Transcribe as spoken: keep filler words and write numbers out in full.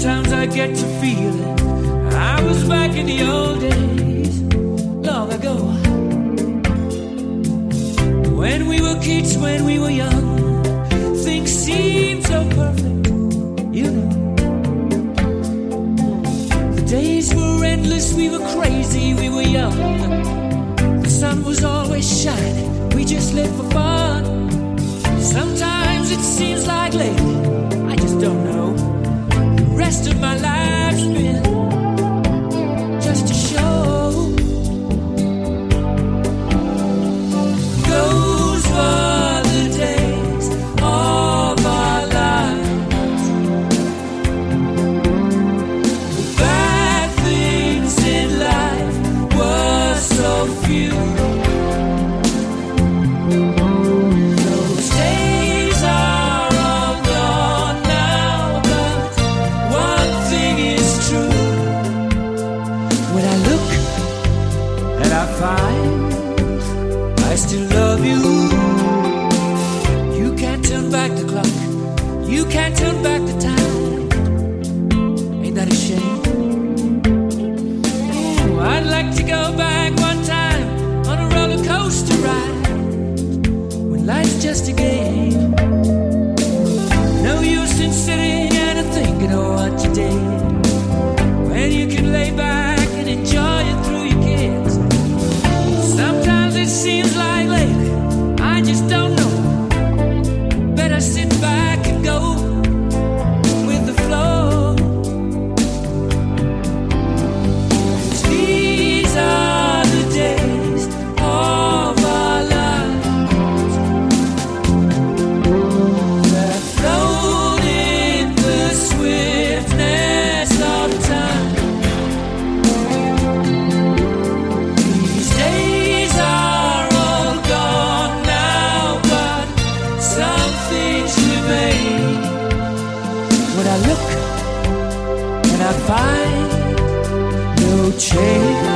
Sometimes I get to feeling I was back in the old days, long ago. When we were kids, when we were young, things seemed so perfect, you know. The days were endless, we were crazy, we were young. The sun was always shining, we just lived for fun. Sometimes it seems like lately, I just don't know. The rest of my life's been just a show. Those were the days of our lives. The bad things in life were so few. Those days are all gone now, but one thing is true. When I look and I find I still love you, you can't turn back the clock, you can't turn back the time. Ain't that a shame? Ooh, I'd like to go back one time on a roller coaster ride when life's just a game. No use in sitting and thinking of what you did, when you can lay back and enjoy it through your kids. Sometimes it seems like lately, I just don't know. Better sit back and go with the flow. These are the days of our lives that float in the swiftness of time. These days are all gone now, but some things remain. When I look and I find no change.